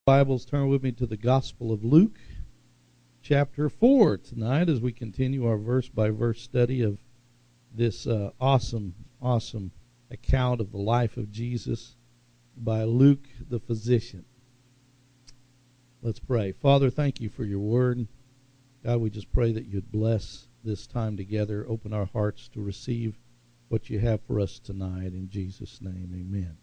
Bibles, turn with me to the Gospel of Luke, chapter 4 tonight as we continue our verse-by-verse study of this awesome account of the life of Jesus by Luke the physician. Let's pray. Father, thank you for your word. God, we just pray that you'd bless this time together, open our hearts to receive what you have for us tonight. In Jesus' name, amen.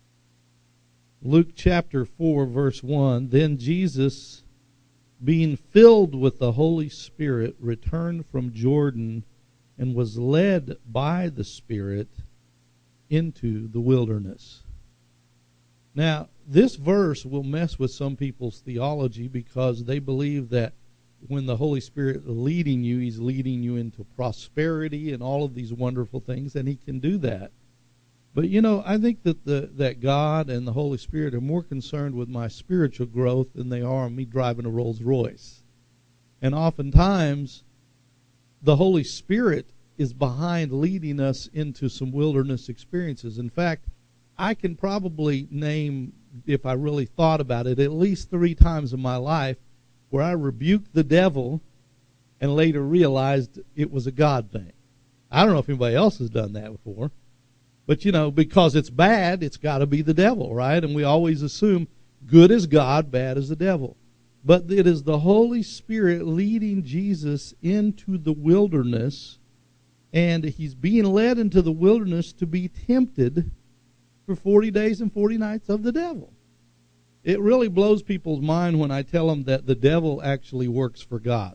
Luke chapter 4, verse 1, Then Jesus, being filled with the Holy Spirit, returned from Jordan and was led by the Spirit into the wilderness. Now, this verse will mess with some people's theology because they believe that when the Holy Spirit is leading you, He's leading you into prosperity and all of these wonderful things, and He can do that. But, I think that God and the Holy Spirit are more concerned with my spiritual growth than they are on me driving a Rolls Royce. And oftentimes, the Holy Spirit is behind leading us into some wilderness experiences. In fact, I can probably name, if I really thought about it, at least 3 times in my life where I rebuked the devil and later realized it was a God thing. I don't know if anybody else has done that before. But, because it's bad, it's got to be the devil, right? And we always assume good is God, bad is the devil. But it is the Holy Spirit leading Jesus into the wilderness, and He's being led into the wilderness to be tempted for 40 days and 40 nights of the devil. It really blows people's mind when I tell them that the devil actually works for God.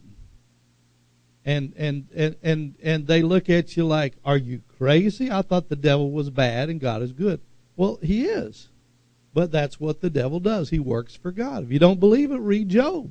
And they look at you like, are you crazy? I thought the devil was bad and God is good. Well, he is. But that's what the devil does. He works for God. If you don't believe it, read Job.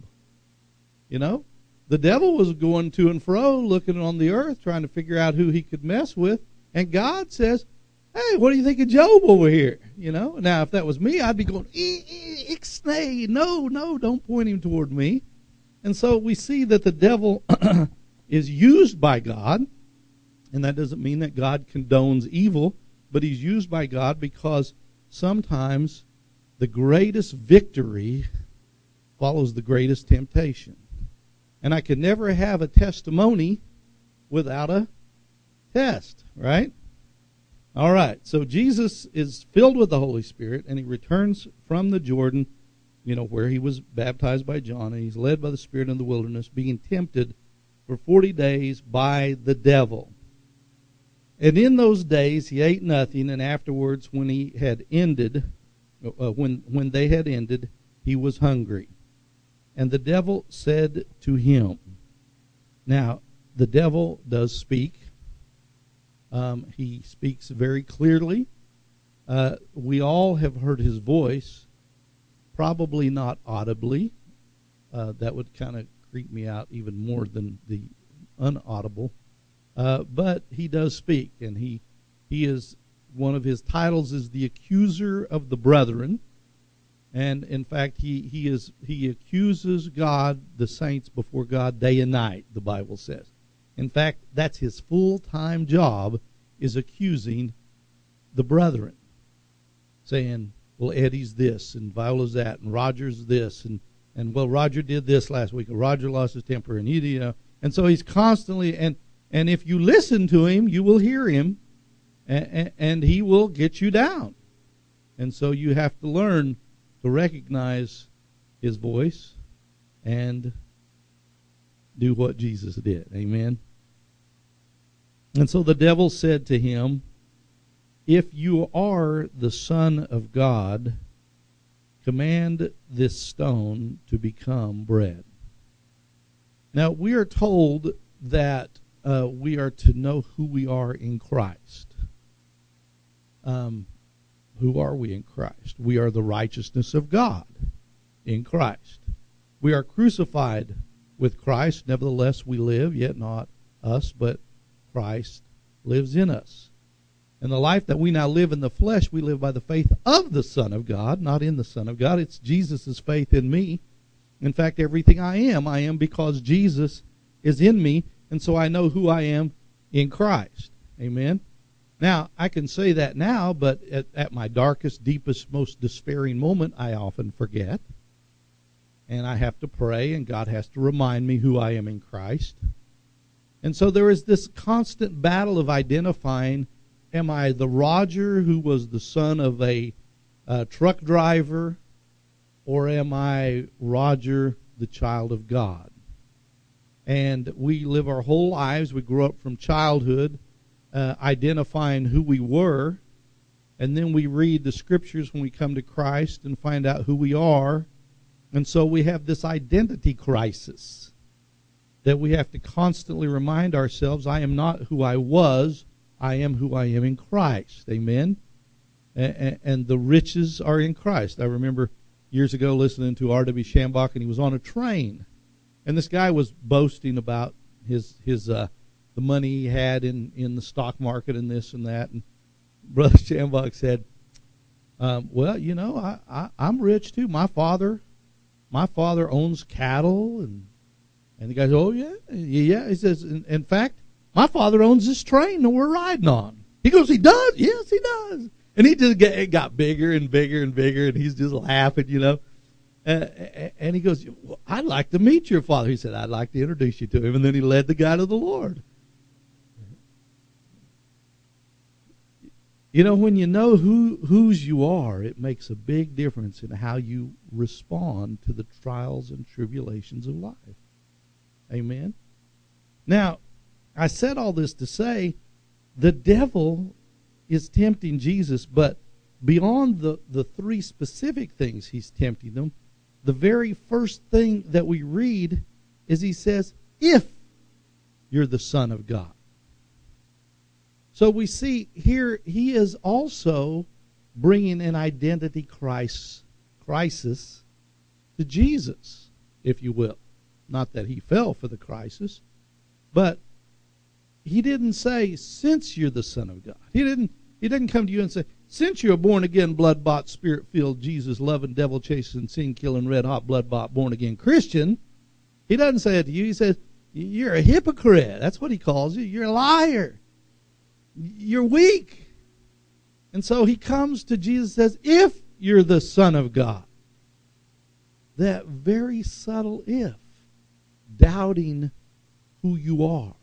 The devil was going to and fro, looking on the earth, trying to figure out who he could mess with. And God says, hey, what do you think of Job over here? Now, if that was me, I'd be going, ixnay, no, don't point him toward me. And so we see that the devil is used by God, and that doesn't mean that God condones evil, but he's used by God because sometimes the greatest victory follows the greatest temptation. And I could never have a testimony without a test, right? All right, so Jesus is filled with the Holy Spirit, and he returns from the Jordan, where he was baptized by John, and he's led by the Spirit in the wilderness, being tempted for 40 days by the devil. And in those days he ate nothing, and afterwards when he had ended, when they had ended, he was hungry. And the devil said to him, now the devil does speak. He speaks very clearly. We all have heard his voice, probably not audibly. That would kind of creep me out even more than the unaudible. But he does speak, and he is, one of his titles is the accuser of the brethren. And in fact, he accuses God, the saints, before God day and night, the Bible says. In fact, that's his full-time job, is accusing the brethren, saying, well, Eddie's this, and Viola's that, and Roger's this, and well, Roger did this last week, and Roger lost his temper, and and so he's constantly, and if you listen to him, you will hear him, and he will get you down. And so you have to learn to recognize his voice and do what Jesus did. Amen. And so the devil said to him, if you are the Son of God, command this stone to become bread. Now, we are told that we are to know who we are in Christ. Who are we in Christ? We are the righteousness of God in Christ. We are crucified with Christ. Nevertheless, we live, yet not us, but Christ lives in us. And the life that we now live in the flesh, we live by the faith of the Son of God, not in the Son of God. It's Jesus' faith in me. In fact, everything I am because Jesus is in me, and so I know who I am in Christ. Amen? Now, I can say that now, but at my darkest, deepest, most despairing moment, I often forget. and I have to pray, and God has to remind me who I am in Christ. And so there is this constant battle of identifying, am I the Roger who was the son of a truck driver, or am I Roger, the child of God? And we live our whole lives, we grow up from childhood identifying who we were, and then we read the scriptures when we come to Christ and find out who we are. And so we have this identity crisis that we have to constantly remind ourselves, I am not who I was, I am who I am in Christ. Amen? And the riches are in Christ. I remember years ago listening to R.W. Shambach, and he was on a train. And this guy was boasting about his the money he had in the stock market and this and that. And Brother Shambach said, well, you know, I'm rich too. My father owns cattle. And the guy says, oh, yeah. He says, in fact, my father owns this train that we're riding on. He goes, he does? Yes, he does. And he just it got bigger and bigger and bigger, and he's just laughing, you know. And he goes, well, I'd like to meet your father. He said, I'd like to introduce you to him. And then he led the guy to the Lord. You know, when you know whose you are, it makes a big difference in how you respond to the trials and tribulations of life. Amen? Now, I said all this to say the devil is tempting Jesus, but beyond the three specific things he's tempting them, the very first thing that we read is he says, if you're the Son of God. So we see here he is also bringing an identity crisis to Jesus, if you will. Not that he fell for the crisis, but he didn't say, since you're the Son of God. He didn't come to you and say, since you're a born-again, blood-bought, spirit-filled, Jesus-loving, devil-chasing, sin-killing, red-hot, blood-bought, born-again Christian. He doesn't say it to you. He says, you're a hypocrite. That's what he calls you. You're a liar. You're weak. And so he comes to Jesus and says, if you're the Son of God. That very subtle if, doubting who you are,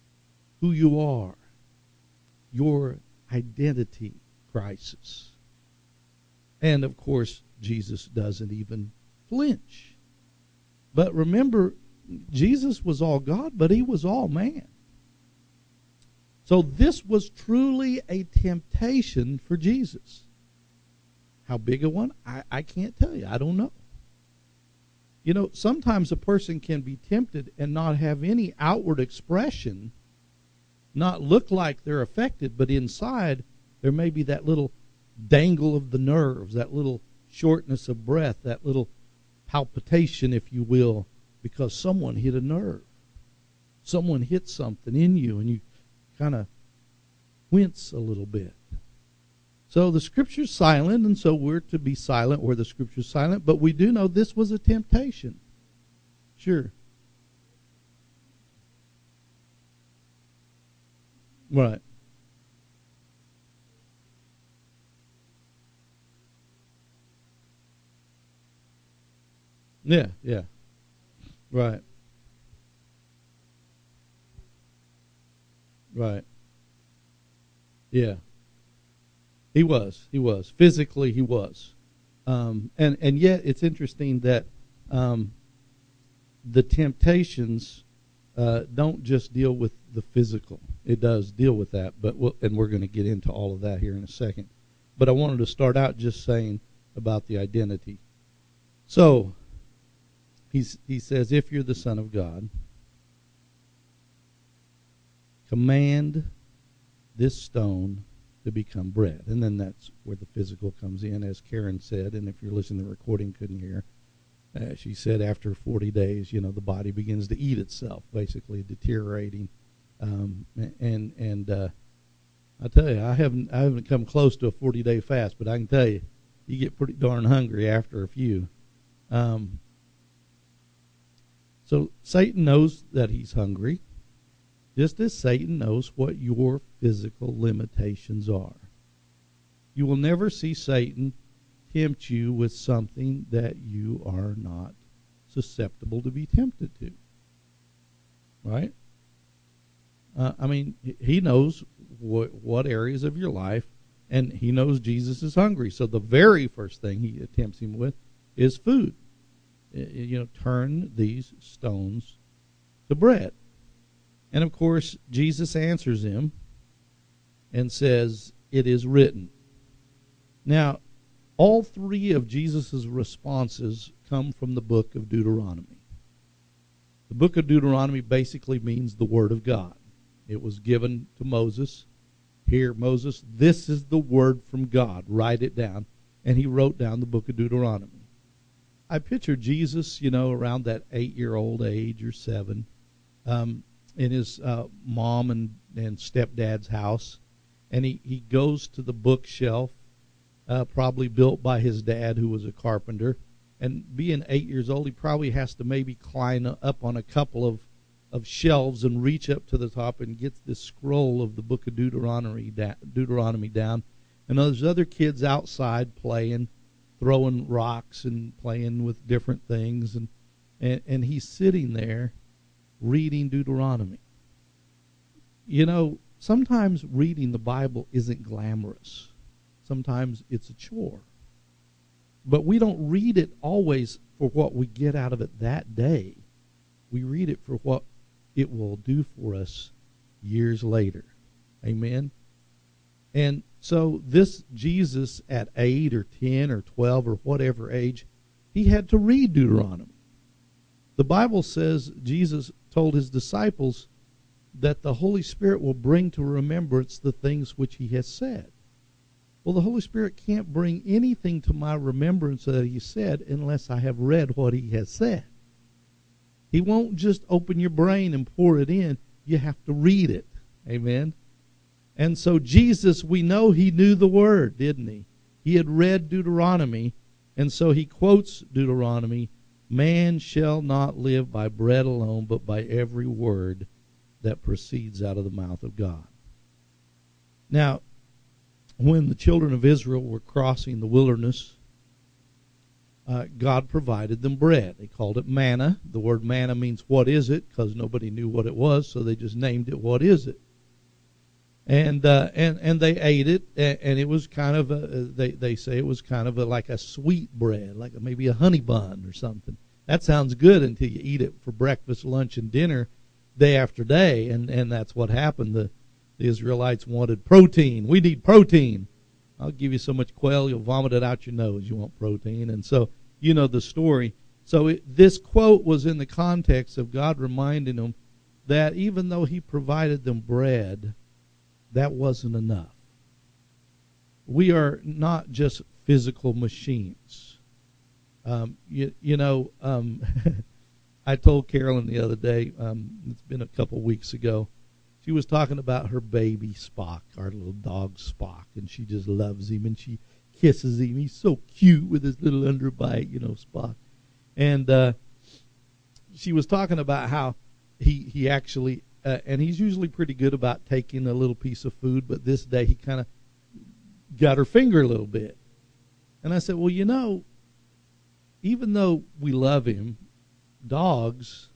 your identity crisis. And of course, Jesus doesn't even flinch. But remember, Jesus was all God, but he was all man. So this was truly a temptation for Jesus. How big a one? I can't tell you. I don't know. You know, sometimes a person can be tempted and not have any outward expression, not look like they're affected, but inside there may be that little dangle of the nerves, that little shortness of breath, that little palpitation, if you will, because someone hit a nerve. Someone hit something in you, and you kind of wince a little bit. So the Scripture's silent, and so we're to be silent where the Scripture's silent, but we do know this was a temptation. Sure. Right. Yeah, yeah. Right. Right. Yeah. He was. Physically, he was. And yet it's interesting that the temptations don't just deal with the physical. It does deal with that, and we're going to get into all of that here in a second. But I wanted to start out just saying about the identity. So, he says, if you're the Son of God, command this stone to become bread. And then that's where the physical comes in, as Karen said, and if you're listening to the recording, couldn't hear. She said after 40 days, the body begins to eat itself, basically deteriorating. I tell you, I haven't come close to a 40-day fast, but I can tell you, you get pretty darn hungry after a few. So Satan knows that he's hungry, just as Satan knows what your physical limitations are. You will never see Satan tempt you with something that you are not susceptible to be tempted to. Right? I mean, he knows what areas of your life, and he knows Jesus is hungry. So the very first thing he tempts him with is food. Turn these stones to bread. And of course, Jesus answers him and says, "It is written." Now, all three of Jesus' responses come from the book of Deuteronomy. The book of Deuteronomy basically means the Word of God. It was given to Moses. "Here, Moses, this is the word from God. Write it down." And he wrote down the book of Deuteronomy. I picture Jesus, around that 8-year-old age or 7, in his mom and stepdad's house. And he goes to the bookshelf, probably built by his dad, who was a carpenter. And being 8 years old, he probably has to maybe climb up on a couple of shelves and reach up to the top and get this scroll of the book of Deuteronomy down. And there's other kids outside playing, throwing rocks and playing with different things. And he's sitting there reading Deuteronomy. Sometimes reading the Bible isn't glamorous. Sometimes it's a chore. But we don't read it always for what we get out of it that day. We read it for what it will do for us years later. Amen? And so this Jesus at 8 or 10 or 12 or whatever age, he had to read Deuteronomy. The Bible says Jesus told his disciples that the Holy Spirit will bring to remembrance the things which he has said. Well, the Holy Spirit can't bring anything to my remembrance that he said unless I have read what he has said. He won't just open your brain and pour it in. You have to read it. Amen? And so Jesus, we know he knew the word, didn't he? He had read Deuteronomy, and so he quotes Deuteronomy, "Man shall not live by bread alone, but by every word that proceeds out of the mouth of God." Now, when the children of Israel were crossing the wilderness, God provided them bread. They called it manna. The word manna means "what is it?" because nobody knew what it was, so they just named it "what is it?" And they ate it, and it was kind of they say it was kind of like a sweet bread, like maybe a honey bun or something. That sounds good until you eat it for breakfast, lunch, and dinner day after day, and that's what happened. The Israelites wanted protein. We need protein. I'll give you so much quail, you'll vomit it out your nose. You want protein. And so, you know the story. So this quote was in the context of God reminding them that even though he provided them bread, that wasn't enough. We are not just physical machines. I told Carolyn the other day, it's been a couple weeks ago, she was talking about her baby Spock, our little dog Spock, and she just loves him, and she kisses him. He's so cute with his little underbite, Spock. And she was talking about how he actually, and he's usually pretty good about taking a little piece of food, but this day he kind of got her finger a little bit. And I said, well, even though we love him, dogs,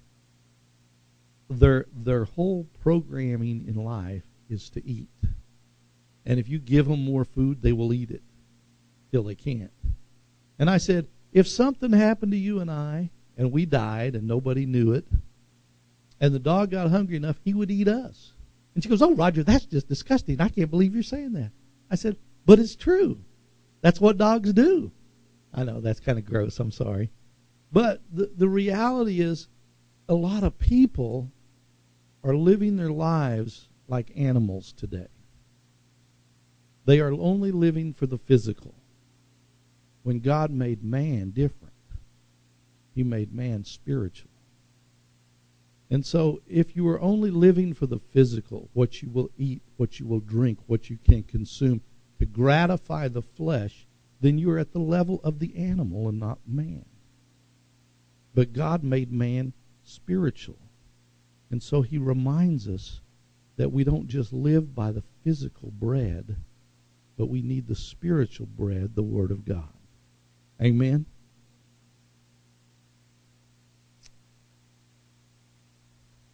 their whole programming in life is to eat. And if you give them more food, they will eat it till they can't. And I said, if something happened to you and I, and we died and nobody knew it, and the dog got hungry enough, he would eat us. And she goes, oh, Roger, that's just disgusting. I can't believe you're saying that. I said, but it's true. That's what dogs do. I know, that's kind of gross. I'm sorry. But the reality is a lot of people are living their lives like animals today. They are only living for the physical. When God made man different, he made man spiritual. And so if you are only living for the physical, what you will eat, what you will drink, what you can consume, to gratify the flesh, then you are at the level of the animal and not man. But God made man spiritual. And so he reminds us that we don't just live by the physical bread, but we need the spiritual bread, the Word of God. Amen?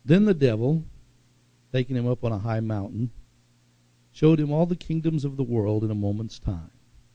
Then the devil, taking him up on a high mountain, showed him all the kingdoms of the world in a moment's time.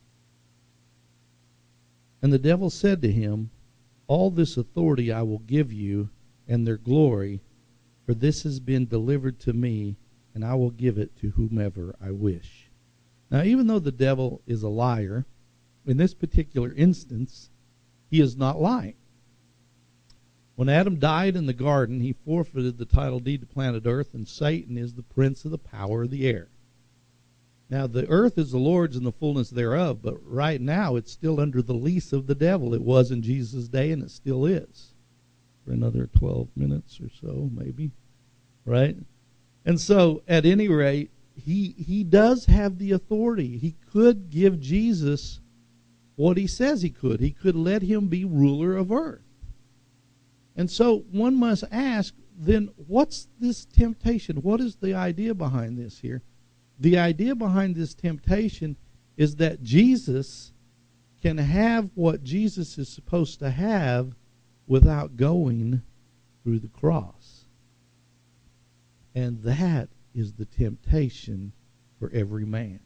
And the devil said to him, all this authority I will give you, and their glory, for this has been delivered to me, and I will give it to whomever I wish. Now, even though the devil is a liar, in this particular instance, he is not lying. When Adam died in the garden, he forfeited the title deed to planet Earth, and Satan is the prince of the power of the air. Now, the earth is the Lord's and the fullness thereof, but right now it's still under the lease of the devil. It was in Jesus' day, and it still is. For another 12 minutes or so, maybe. Right? And so, at any rate, he does have the authority. He could give Jesus what he says he could. He could let him be ruler of earth. And so, one must ask, then, what's this temptation? What is the idea behind this here? The idea behind this temptation is that Jesus can have what Jesus is supposed to have without going through the cross. And that is the temptation for every man.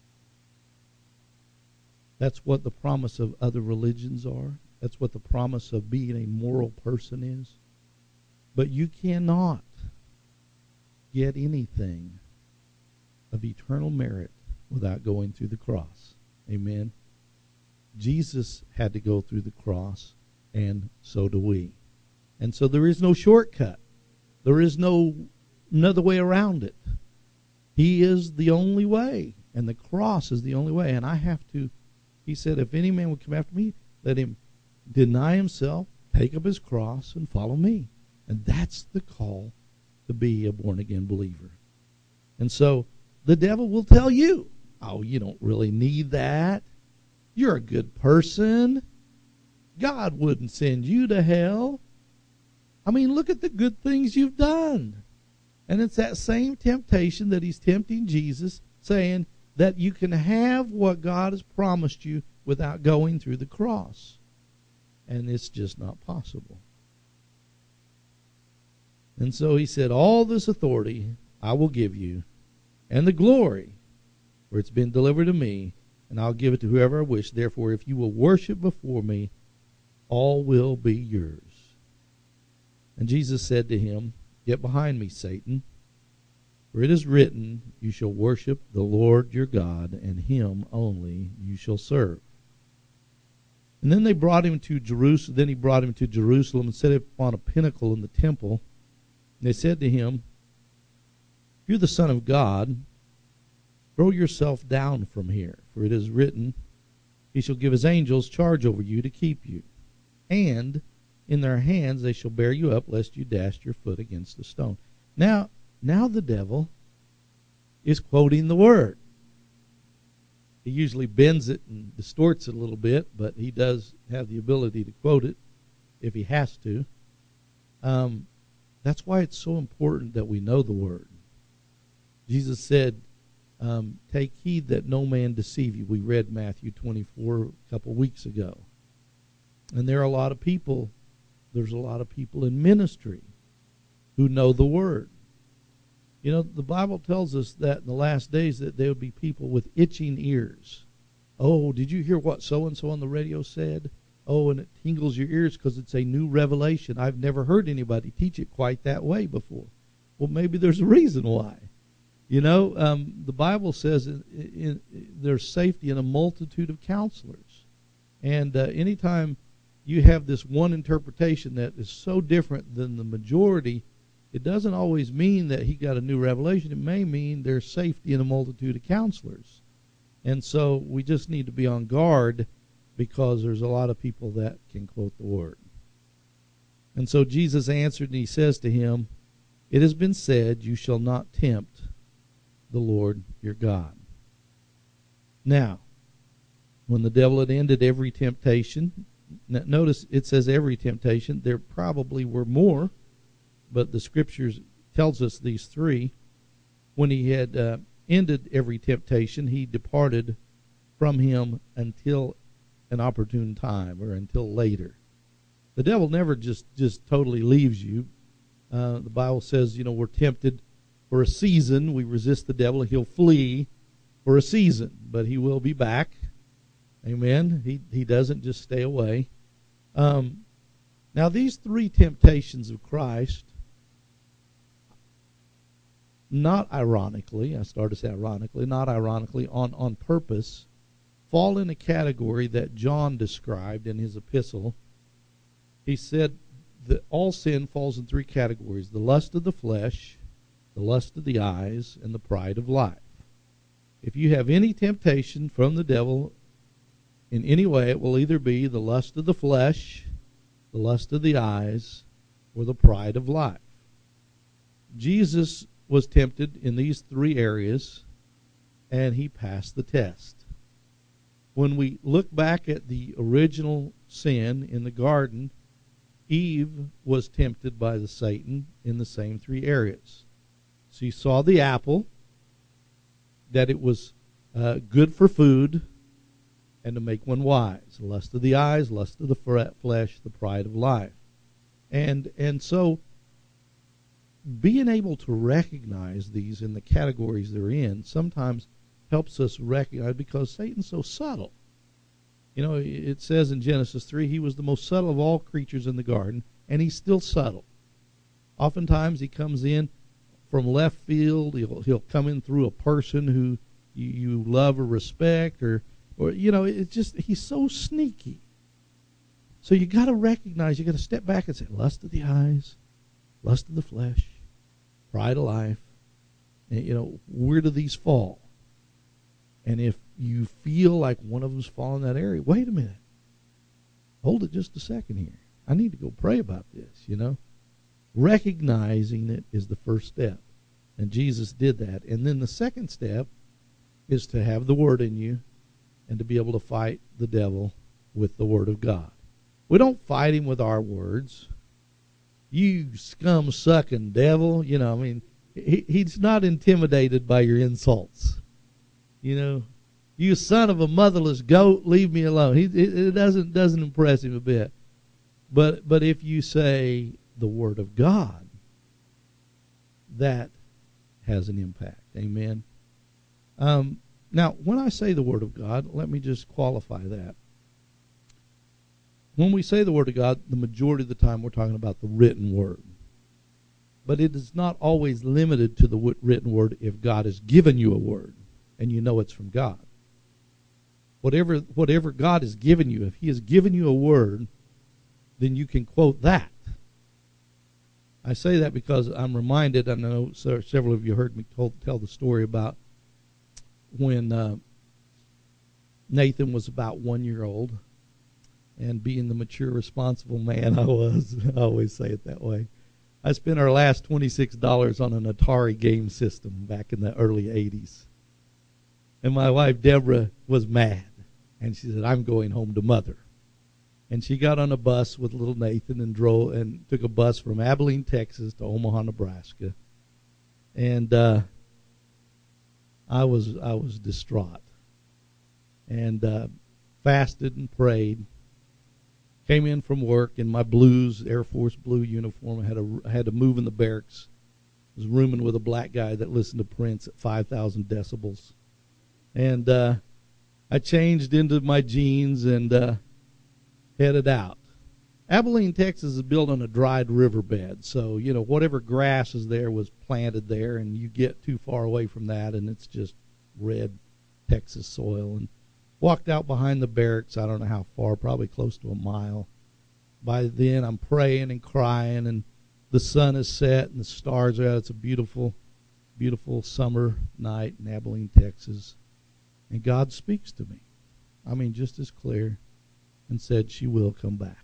That's what the promise of other religions are. That's what the promise of being a moral person is. But you cannot get anything of eternal merit without going through the cross. Amen. Jesus had to go through the cross, and so do we. And so there is no shortcut. There is no another way around it. He is the only way, and the cross is the only way. And I have to, he said, if any man would come after me, let him deny himself, take up his cross, and follow me. And that's the call to be a born-again believer. And so the devil will tell you, oh, you don't really need that. You're a good person. God wouldn't send you to hell. I mean, look at the good things you've done. And it's that same temptation that he's tempting Jesus, saying that you can have what God has promised you without going through the cross. And it's just not possible. And so he said, all this authority I will give you, and the glory, for it's been delivered to me, and I'll give it to whoever I wish. Therefore, if you will worship before me, all will be yours. And Jesus said to him, get behind me, Satan, for it is written, you shall worship the Lord your God, and him only you shall serve. And then they brought him to Jerusalem. Then he brought him to Jerusalem and set him upon a pinnacle in the temple. And they said to him, if you're the Son of God, throw yourself down from here, for it is written, he shall give his angels charge over you to keep you. And in their hands they shall bear you up, lest you dash your foot against a stone. Now the devil is quoting the word. He usually bends it and distorts it a little bit, but he does have the ability to quote it if he has to. That's why it's so important that we know the word. Jesus said, take heed that no man deceive you. We read Matthew 24 a couple weeks ago. And there's a lot of people in ministry who know the word. You know, the Bible tells us that in the last days that there would be people with itching ears. Oh, did you hear what so-and-so on the radio said? Oh, and it tingles your ears because it's a new revelation. I've never heard anybody teach it quite that way before. Well, maybe there's a reason why. You know, the Bible says there's safety in a multitude of counselors. And anytime you have this one interpretation that is so different than the majority, it doesn't always mean that he got a new revelation. It may mean there's safety in a multitude of counselors. And so we just need to be on guard because there's a lot of people that can quote the word. And so Jesus answered and he says to him, it has been said, you shall not tempt the Lord your God. Now, when the devil had ended every temptation, notice it says every temptation. There probably were more, but the scriptures tells us these three. When he had ended every temptation, he departed from him until an opportune time or until later. The devil never just totally leaves you. The Bible says, we're tempted for a season. We resist the devil, and he'll flee for a season, but he will be back. Amen. He doesn't just stay away. Now, these three temptations of Christ, not ironically, I started to say ironically, not ironically, on purpose, fall in a category that John described in his epistle. He said that all sin falls in three categories: the lust of the flesh, the lust of the eyes, and the pride of life. If you have any temptation from the devil in any way, it will either be the lust of the flesh, the lust of the eyes, or the pride of life. Jesus was tempted in these three areas, and he passed the test. When we look back at the original sin in the garden, Eve was tempted by the Satan in the same three areas. She saw the apple, that it was good for food, and to make one wise. Lust of the eyes, lust of the flesh, the pride of life. And so being able to recognize these in the categories they're in sometimes helps us recognize, because Satan's so subtle. It says in Genesis 3, he was the most subtle of all creatures in the garden, and he's still subtle. Oftentimes he comes in from left field. He'll come in through a person who you love or respect, or it's just, he's so sneaky. So you got to recognize, you got to step back and say, lust of the eyes, lust of the flesh, pride of life. And, where do these fall? And if you feel like one of them's falling in that area, wait a minute. Hold it just a second here. I need to go pray about this, Recognizing it is the first step. And Jesus did that. And then the second step is to have the Word in you and to be able to fight the devil with the Word of God. We don't fight him with our words. You scum-sucking devil. He's not intimidated by your insults. You son of a motherless goat, leave me alone. It doesn't impress him a bit. But if you say the Word of God, that has an impact. Amen. Now, when I say the Word of God, let me just qualify that. When we say the Word of God, the majority of the time we're talking about the written Word. But it is not always limited to the written Word if God has given you a Word and you know it's from God. Whatever God has given you, if He has given you a Word, then you can quote that. I say that because I'm reminded, I know several of you heard me tell the story about when Nathan was about 1 year old, and being the mature, responsible man I was, I always say it that way, I spent our last $26 on an Atari game system back in the early 80s. And my wife, Deborah, was mad. And she said, I'm going home to Mother. And she got on a bus with little Nathan and drove and took a bus from Abilene, Texas to Omaha, Nebraska. And I was distraught. And fasted and prayed. Came in from work in my blues, Air Force blue uniform. I had to move in the barracks. I was rooming with a black guy that listened to Prince at 5,000 decibels. And I changed into my jeans and headed out. Abilene, Texas is built on a dried riverbed, so whatever grass is there was planted there, and you get too far away from that, and it's just red Texas soil. And walked out behind the barracks, I don't know how far, probably close to a mile. By then, I'm praying and crying, and the sun is set, and the stars are out. It's a beautiful, beautiful summer night in Abilene, Texas. And God speaks to me. I mean, just as clear, and said she will come back.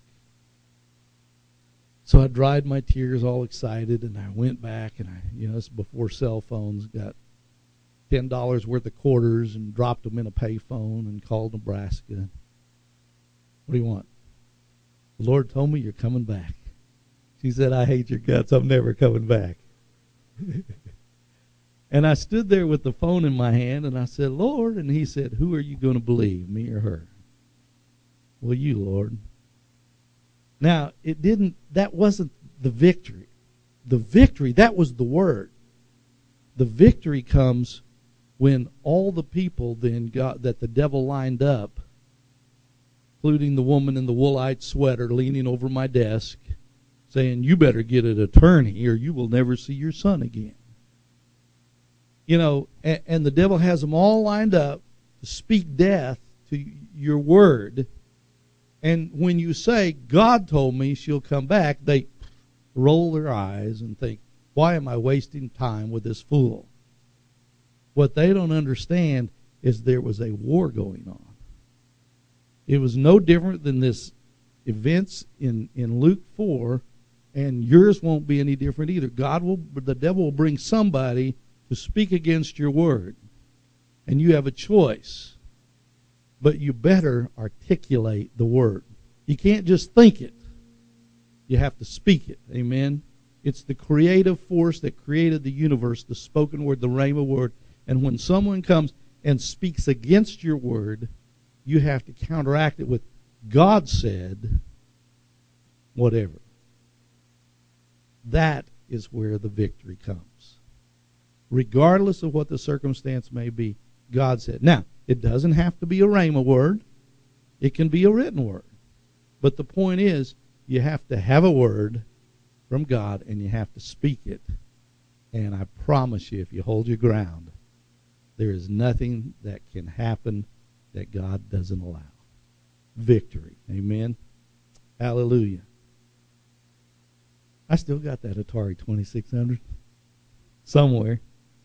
So I dried my tears, all excited, and I went back, and this is before cell phones, got $10 worth of quarters and dropped them in a payphone and called Nebraska. What do you want? The Lord told me you're coming back. She said, I hate your guts. I'm never coming back. And I stood there with the phone in my hand, and I said, Lord, and He said, who are you going to believe, me or her? Well, you, Lord. Now, that wasn't the victory. the victory, that was the word. The victory comes when all the people then that the devil lined up, including the woman in the woolite sweater leaning over my desk, saying, you better get an attorney or you will never see your son again. You know, and the devil has them all lined up to speak death to your word. And when you say, God told me she'll come back, they roll their eyes and think, why am I wasting time with this fool? What they don't understand is there was a war going on. It was no different than this events in Luke 4, and yours won't be any different either. The devil will bring somebody to speak against your word, and you have a choice. But you better articulate the word. You can't just think it. You have to speak it. Amen? It's the creative force that created the universe, the spoken word, the rhema word. And when someone comes and speaks against your word, you have to counteract it with, God said, whatever. That is where the victory comes. Regardless of what the circumstance may be, God said. Now, it doesn't have to be a rhema word. It can be a written word. But the point is, you have to have a word from God, and you have to speak it. And I promise you, if you hold your ground, there is nothing that can happen that God doesn't allow. Victory. Amen. Hallelujah. I still got that Atari 2600 somewhere.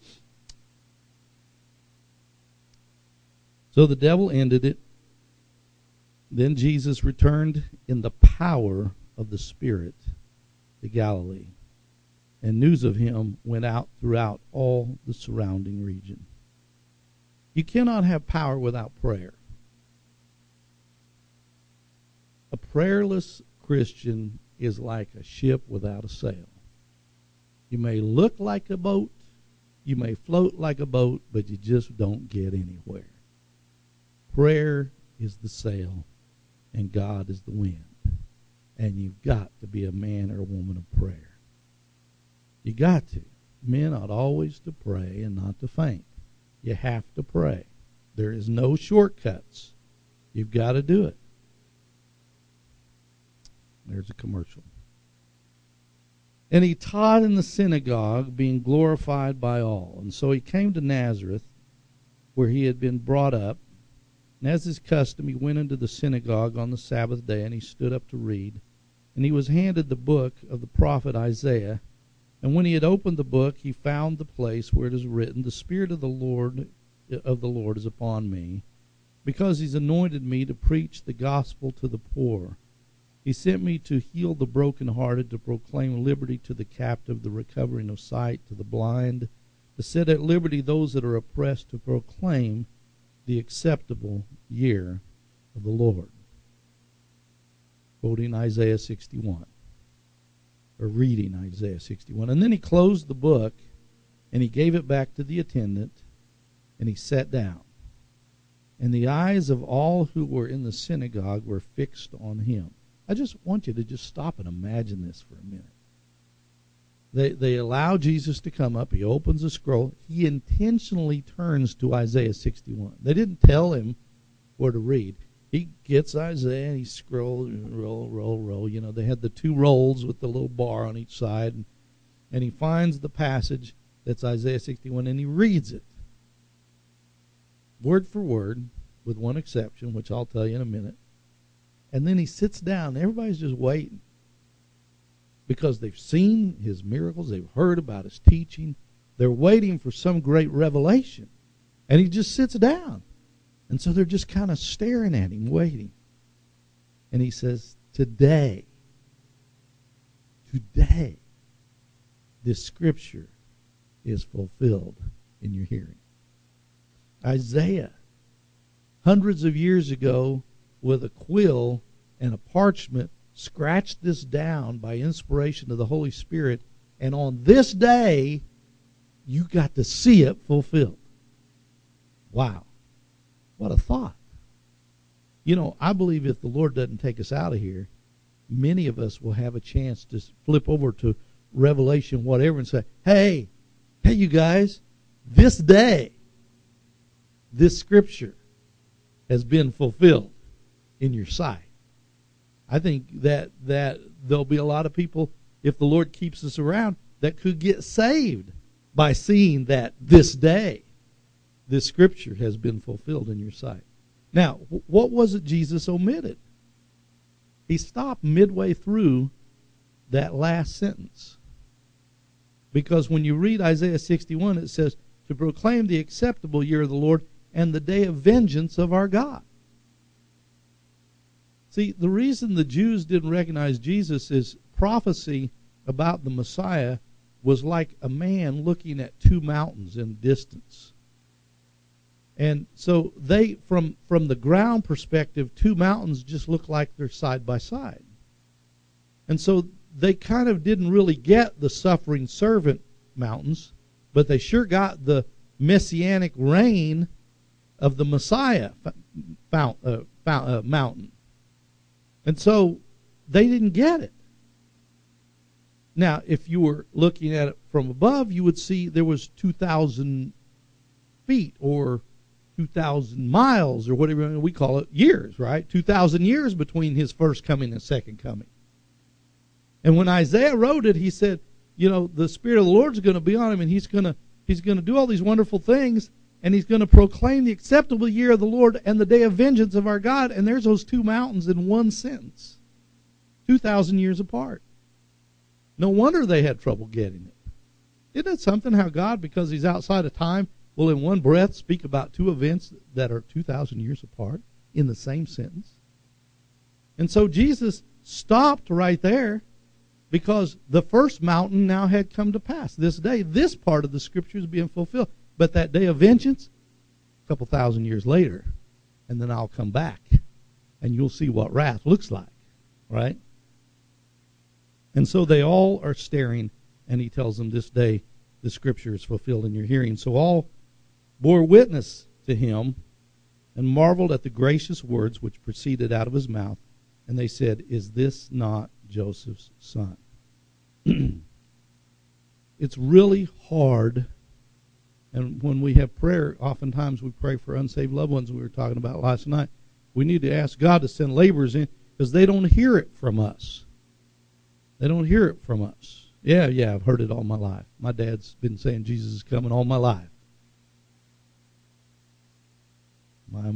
So the devil ended it. Then Jesus returned in the power of the Spirit to Galilee, and news of him went out throughout all the surrounding region. You cannot have power without prayer. A prayerless Christian is like a ship without a sail. You may look like a boat, you may float like a boat, but you just don't get anywhere. Prayer is the sail, and God is the wind. And you've got to be a man or a woman of prayer. You got to. Men ought always to pray and not to faint. You have to pray. There is no shortcuts. You've got to do it. There's a commercial. And he taught in the synagogue, being glorified by all. And so he came to Nazareth, where he had been brought up. And as his custom, he went into the synagogue on the Sabbath day, and he stood up to read. And he was handed the book of the prophet Isaiah. And when he had opened the book, he found the place where it is written, The Spirit of the Lord is upon me, because he's anointed me to preach the gospel to the poor. He sent me to heal the brokenhearted, to proclaim liberty to the captive, the recovering of sight to the blind, to set at liberty those that are oppressed, to proclaim the acceptable year of the Lord. Quoting Isaiah 61. Or reading Isaiah 61. And then he closed the book, and he gave it back to the attendant, and he sat down. And the eyes of all who were in the synagogue were fixed on him. I just want you to just stop and imagine this for a minute. They allow Jesus to come up. He opens a scroll. He intentionally turns to Isaiah 61. They didn't tell him where to read. He gets Isaiah, and he scrolls, roll. You know, they had the two rolls with the little bar on each side. And he finds the passage that's Isaiah 61, and he reads it. Word for word, with one exception, which I'll tell you in a minute. And then he sits down, and everybody's just waiting. Because they've seen his miracles, they've heard about his teaching. They're waiting for some great revelation. And he just sits down. And so they're just kind of staring at him, waiting. And he says, today, this scripture is fulfilled in your hearing. Isaiah, hundreds of years ago, with a quill and a parchment, scratched this down by inspiration of the Holy Spirit. And on this day, you got to see it fulfilled. Wow. What a thought. You know, I believe if the Lord doesn't take us out of here, many of us will have a chance to flip over to Revelation, whatever, and say, hey, you guys, this day, this scripture has been fulfilled in your sight. I think that there'll be a lot of people, if the Lord keeps us around, that could get saved by seeing that this day, this scripture has been fulfilled in your sight. Now, what was it Jesus omitted? He stopped midway through that last sentence. Because when you read Isaiah 61, it says, to proclaim the acceptable year of the Lord and the day of vengeance of our God. See, the reason the Jews didn't recognize Jesus is prophecy about the Messiah was like a man looking at two mountains in distance. And so they, from the ground perspective, two mountains just look like they're side by side. And so they kind of didn't really get the suffering servant mountains, but they sure got the messianic reign of the Messiah mountain. And so they didn't get it. Now, if you were looking at it from above, you would see there was 2,000 feet or 2,000 miles or whatever we call it, years, right? 2,000 years between his first coming and second coming. And when Isaiah wrote it, he said, you know, the Spirit of the Lord's going to be on him, and he's going to do all these wonderful things, and he's going to proclaim the acceptable year of the Lord and the day of vengeance of our God. And there's those two mountains in one sentence, 2,000 years apart. No wonder they had trouble getting it. Isn't it something how God, because he's outside of time, will in one breath speak about two events that are 2,000 years apart in the same sentence? And so Jesus stopped right there because the first mountain now had come to pass. This day, this part of the scripture is being fulfilled. But that day of vengeance, a couple thousand years later, and then I'll come back, and you'll see what wrath looks like, right? And so they all are staring, and he tells them this day the scripture is fulfilled in your hearing. So all bore witness to him and marveled at the gracious words which proceeded out of his mouth. And they said, is this not Joseph's son? It's really hard. And when we have prayer, oftentimes we pray for unsaved loved ones we were talking about last night. We need to ask God to send laborers in because they don't hear it from us. They don't hear it from us. Yeah, I've heard it all my life. My dad's been saying Jesus is coming all my life. My.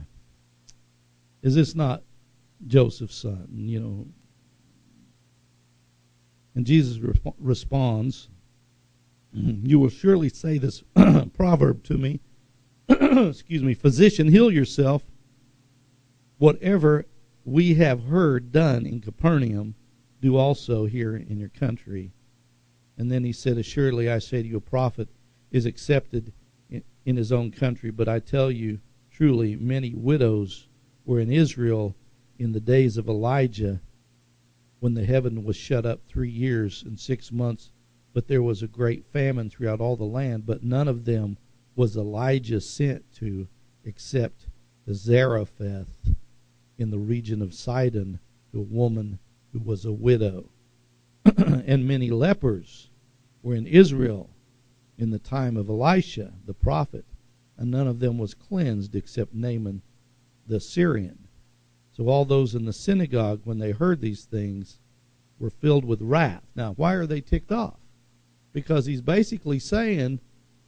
Is this not Joseph's son? You know. And Jesus responds, you will surely say this proverb to me, excuse me, physician, heal yourself. Whatever we have heard done in Capernaum, do also here in your country. And then he said, assuredly I say to you, a prophet is accepted in his own country. But I tell you, truly, many widows were in Israel in the days of Elijah, when the heaven was shut up 3 years and 6 months, but there was a great famine throughout all the land. But none of them was Elijah sent to, except Zarephath in the region of Sidon, to a woman who was a widow. And many lepers were in Israel in the time of Elisha the prophet, and none of them was cleansed except Naaman the Syrian. So all those in the synagogue, when they heard these things, were filled with wrath. Now, why are they ticked off? Because he's basically saying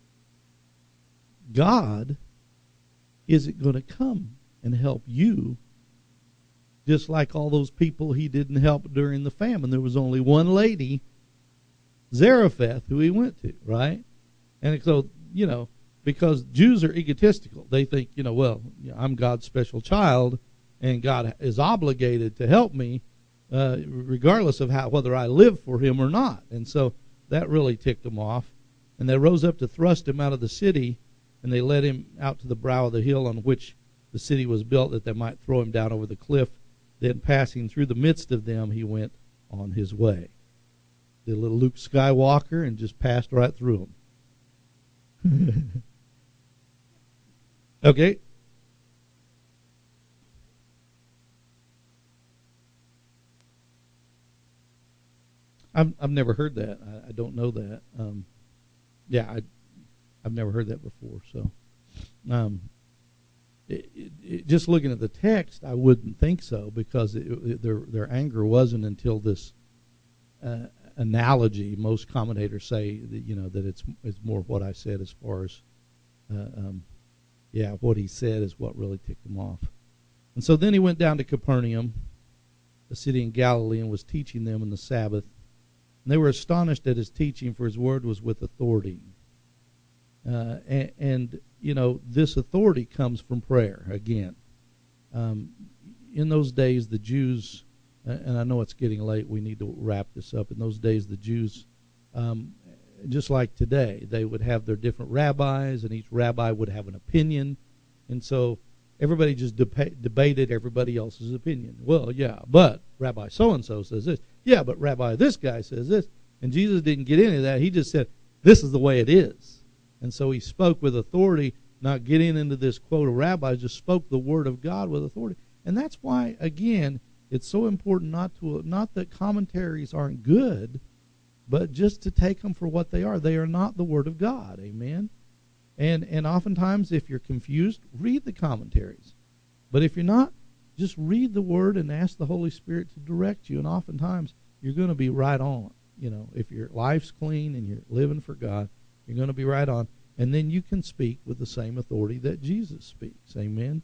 God isn't going to come and help you just like all those people he didn't help during the famine. There was only one lady, Zarephath, who he went to, right? And so, you know, because Jews are egotistical. They think, well, I'm God's special child, and God is obligated to help me regardless of whether I live for him or not. And so that really ticked them off. And they rose up to thrust him out of the city, and they led him out to the brow of the hill on which the city was built, that they might throw him down over the cliff. Then passing through the midst of them, he went on his way. Did a little Luke Skywalker and just passed right through them. Okay. I've never heard that. I don't know that. Yeah, I've never heard that before. So, just looking at the text, I wouldn't think so, because their anger wasn't until this analogy. Most commentators say that, that it's more what I said as far as what he said is what really ticked him off. And so then he went down to Capernaum, a city in Galilee, and was teaching them in the Sabbath. And they were astonished at his teaching, for his word was with authority. And this authority comes from prayer. Again, in those days, the Jews, and I know it's getting late, we need to wrap this up. In those days, the Jews, just like today, they would have their different rabbis, and each rabbi would have an opinion. And so everybody just debated everybody else's opinion. Well, yeah, but Rabbi so-and-so says this. Yeah, but Rabbi this guy says this. And Jesus didn't get into that. He just said, this is the way it is. And so he spoke with authority, not getting into this quote of rabbis, just spoke the word of God with authority. And that's why, again, it's so important not that commentaries aren't good, but just to take them for what they are. They are not the word of God. Amen? And oftentimes, if you're confused, read the commentaries. But if you're not, just read the word and ask the Holy Spirit to direct you. And oftentimes, you're going to be right on. If your life's clean and you're living for God, you're going to be right on. And then you can speak with the same authority that Jesus speaks. Amen?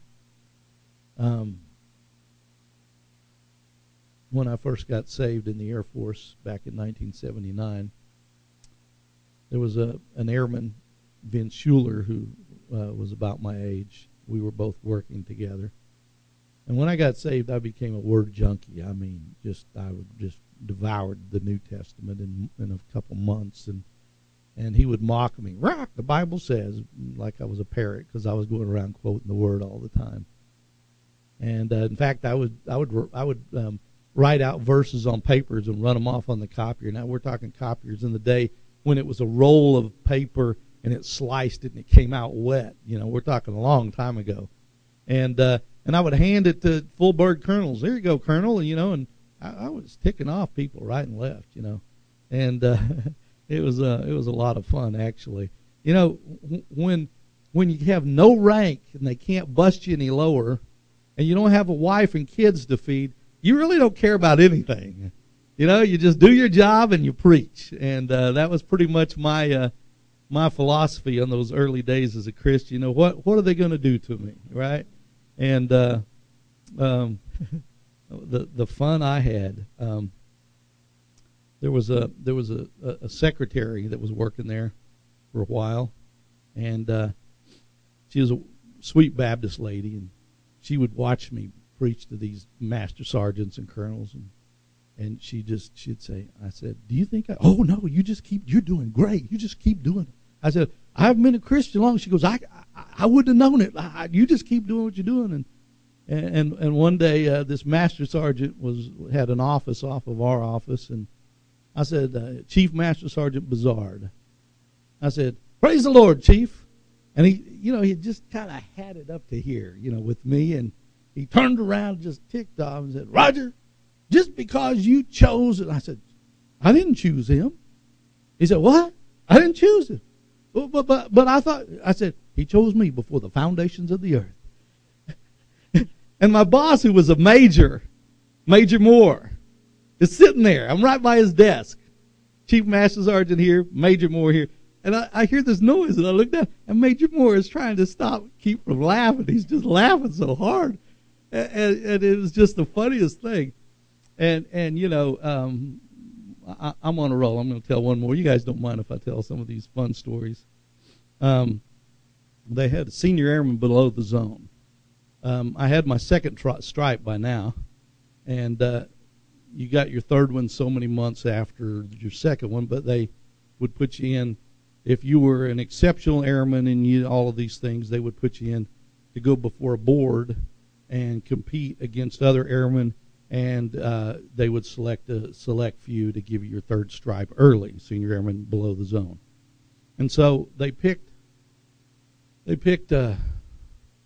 When I first got saved in the Air Force back in 1979, there was an airman, Vince Schuler, who was about my age. We were both working together. And when I got saved, I became a word junkie. I mean, I would just devoured the New Testament in a couple months. And he would mock me. Rock, the Bible says, like I was a parrot, because I was going around quoting the word all the time. And in fact, I would write out verses on papers and run them off on the copier. Now we're talking copiers in the day when it was a roll of paper and it sliced it and it came out wet. We're talking a long time ago. And I would hand it to full bird colonels. There you go, Colonel. And I was ticking off people right and left. And it was a lot of fun, actually. When you have no rank and they can't bust you any lower, and you don't have a wife and kids to feed, you really don't care about anything. You just do your job and you preach. And that was pretty much my philosophy on those early days as a Christian. What are they going to do to me, right? And the fun I had. There was a secretary that was working there for a while, and she was a sweet Baptist lady, and she would watch me preach to these master sergeants and colonels, and she'd say, I said, do you think oh no, you're doing great, you just keep doing it. I said, I haven't been a Christian long. She goes, I wouldn't have known it. You just keep doing what you're doing. And one day this master sergeant had an office off of our office, and I said, Chief Master Sergeant Bizard. I said, praise the Lord, Chief. And he just kind of had it up to here, with me. And he turned around and just ticked off and said, Roger, just because you chose it. I said, I didn't choose him. He said, what? I didn't choose him. But I said, he chose me before the foundations of the earth. And my boss, who was a Major Moore, is sitting there. I'm right by his desk. Chief Master Sergeant here, Major Moore here. And I hear this noise, and I look down, and Major Moore is trying to keep from laughing. He's just laughing so hard. And it was just the funniest thing. And I'm on a roll. I'm going to tell one more. You guys don't mind if I tell some of these fun stories. They had a senior airman below the zone. I had my second stripe by now, and you got your third one so many months after your second one, but they would put you in. If you were an exceptional airman and all of these things, they would put you in to go before a board and compete against other airmen, and they would select a select few to give you your third stripe early, senior airman below the zone. And so they picked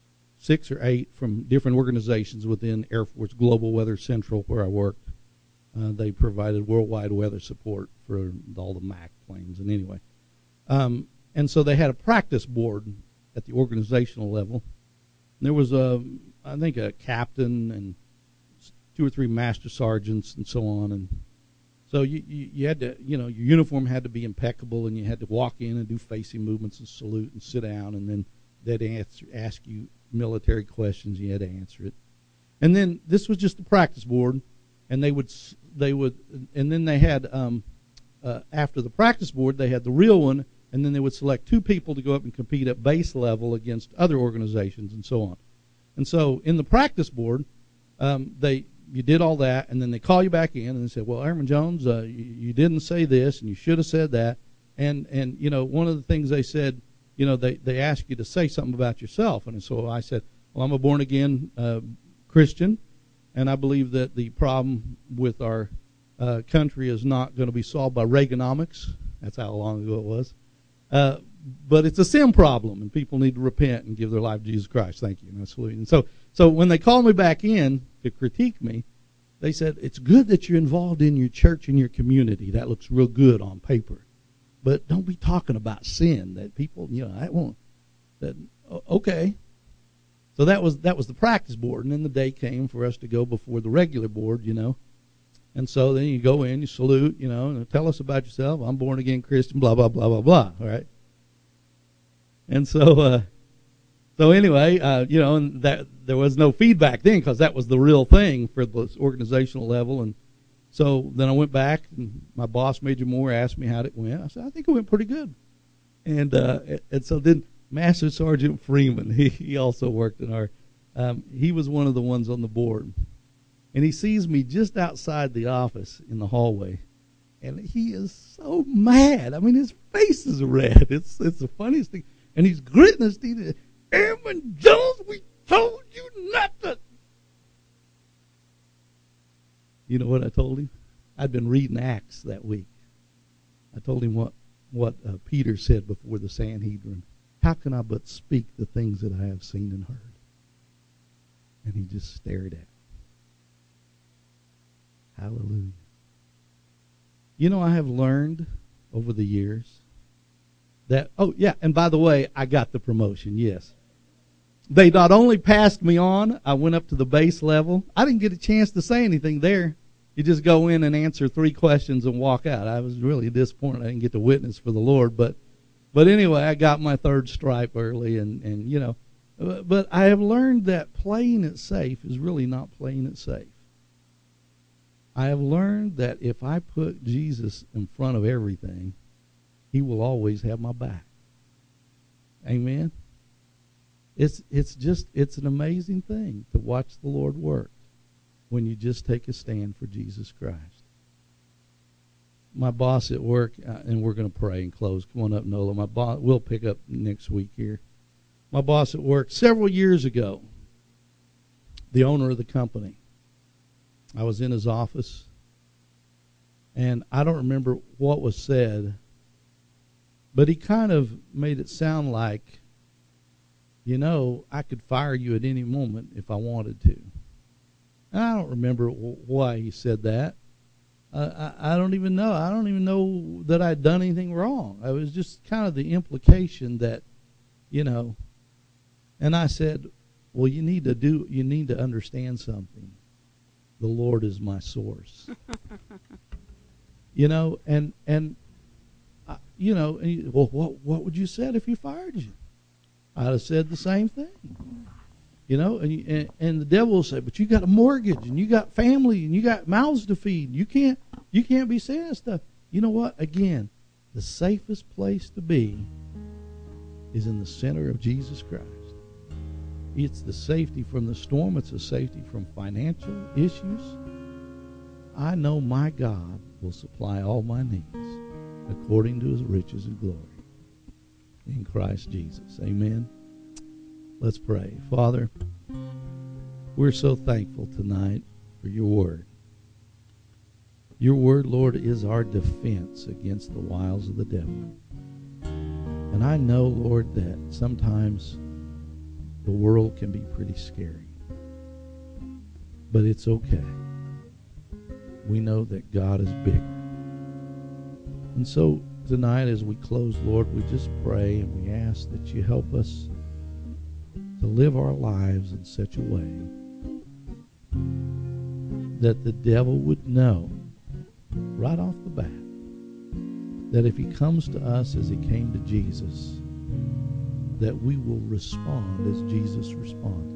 6 or 8 from different organizations within Air Force Global Weather Central, where I worked. They provided worldwide weather support for all the MAC planes. And anyway, and so they had a practice board at the organizational level. There was I think a captain and 2 or 3 master sergeants and so on. And so you had to, your uniform had to be impeccable, and you had to walk in and do facing movements and salute and sit down, and then they'd ask you military questions. You had to answer it. And then this was just the practice board, and they would, and then they had after the practice board, they had the real one, and then they would select 2 people to go up and compete at base level against other organizations and so on. And so in the practice board, you did all that, and then they call you back in and they said, well, Airman Jones, you didn't say this, and you should have said that. And one of the things they said, they asked you to say something about yourself. And so I said, well, I'm a born-again Christian, and I believe that the problem with our country is not going to be solved by Reaganomics. That's how long ago it was. But it's a sin problem, and people need to repent and give their life to Jesus Christ. Thank you. And so when they called me back in to critique me, they said, it's good that you're involved in your church and your community. That looks real good on paper. But don't be talking about sin that people, that won't. Okay. So that was the practice board, and then the day came for us to go before the regular board, And so then you go in, you salute, and tell us about yourself. I'm born again Christian, blah, blah, blah, blah, blah, all right? And so anyway, and that there was no feedback then, because that was the real thing for the organizational level. And so then I went back, and my boss, Major Moore, asked me how it went. I said, I think it went pretty good. And so then Master Sergeant Freeman, he also worked in our, he was one of the ones on the board. And he sees me just outside the office in the hallway, and he is so mad. I mean, his face is red. It's the funniest thing. And he's gritting his teeth. Airman Jones, we told you not to. You know what I told him? I'd been reading Acts that week. I told him what Peter said before the Sanhedrin. How can I but speak the things that I have seen and heard? And he just stared at me. Hallelujah. I have learned over the years that, and by the way, I got the promotion, yes. They not only passed me on, I went up to the base level. I didn't get a chance to say anything there. You just go in and answer 3 questions and walk out. I was really disappointed I didn't get to witness for the Lord, but anyway, I got my 3rd stripe early, and but I have learned that playing it safe is really not playing it safe. I have learned that if I put Jesus in front of everything, he will always have my back. Amen? It's an amazing thing to watch the Lord work when you just take a stand for Jesus Christ. My boss at work, and we're going to pray and close. Come on up, Nola. My boss, we'll pick up next week here. My boss at work, several years ago, the owner of the company, I was in his office, and I don't remember what was said, but he kind of made it sound like, I could fire you at any moment if I wanted to. And I don't remember why he said that. I don't even know. I don't even know that I'd done anything wrong. It was just kind of the implication that, and I said, well, you need to understand something. The Lord is my source. Well, what would you said if he fired you? I'd have said the same thing. And the devil will say, but you got a mortgage, and you got family, and you got mouths to feed. You can't be saying stuff. You know what? Again, the safest place to be is in the center of Jesus Christ. It's the safety from the storm. It's the safety from financial issues. I know my God will supply all my needs according to his riches and glory in Christ Jesus. Amen. Let's pray. Father, we're so thankful tonight for your word. Your word, Lord, is our defense against the wiles of the devil. And I know, Lord, that sometimes the world can be pretty scary. But it's okay. we know that God is bigger. And so tonight as we close, Lord, we just pray and we ask that you help us to live our lives in such a way that the devil would know right off the bat that if he comes to us as he came to Jesus, that we will respond as Jesus responded.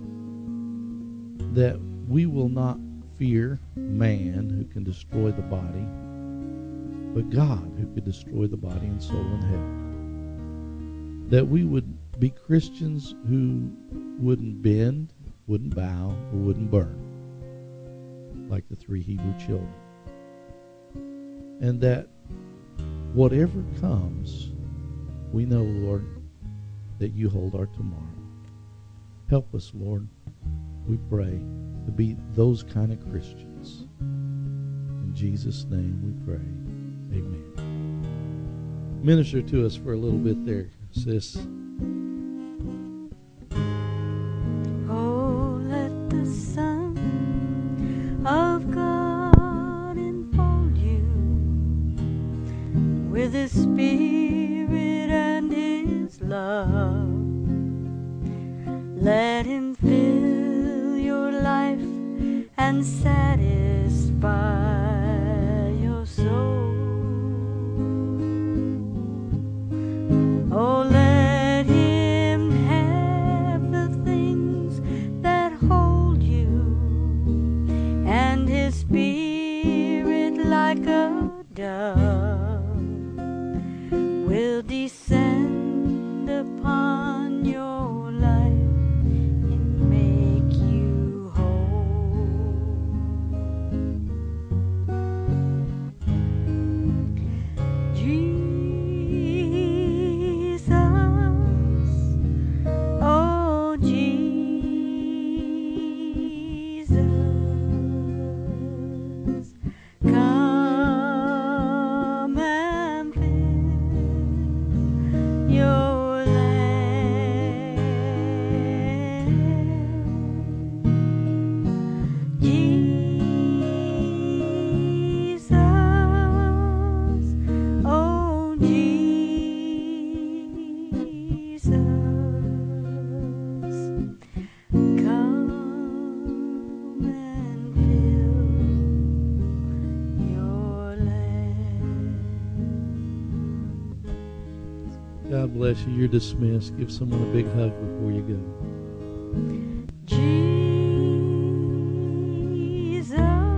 That we will not fear man who can destroy the body, but God who could destroy the body and soul in hell. That we would be Christians who wouldn't bend, wouldn't bow, or wouldn't burn, like the 3 Hebrew children. And that whatever comes, we know, Lord, that you hold our tomorrow. Help us, Lord, we pray, to be those kind of Christians. In Jesus' name we pray. Amen. Minister to us for a little bit there, sis. Oh, let the Son of God enfold you with His Spirit and His love. Let Him fill your life and satisfy your soul. Oh, let Him have the things that hold you, and His Spirit like a dove will descend upon your life and make you whole. Jesus, oh Jesus, come and fill your land. Jesus, oh Jesus, come and fill your land. God bless you. You're dismissed. Give someone a big hug before you go.